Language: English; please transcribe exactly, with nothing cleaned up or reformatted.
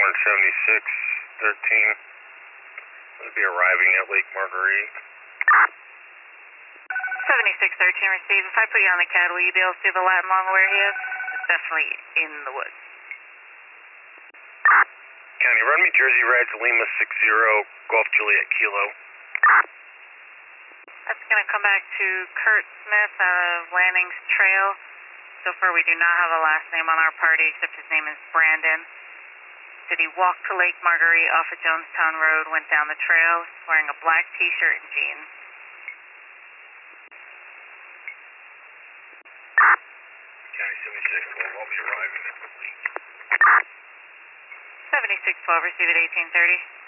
one seventy-six thirteen. We'll be arriving at Lake Marguerite. seventy-six thirteen received. If I put you on the C A D, will you be able to see the lat long where he is? It's definitely in the woods. County, run me Jersey Reds Lima six zero Golf Juliet Kilo. That's going to come back to Kurt Smith out of Lanning's Trail. So far we do not have a last name on our party except his name is Brandon. Said he walked to Lake Marguerite off of Jonestown Road, went down the trail, wearing a black t-shirt and jeans. County seventy-six twelve, I'll be arriving at the lake. seventy-six twelve, receive at eighteen thirty.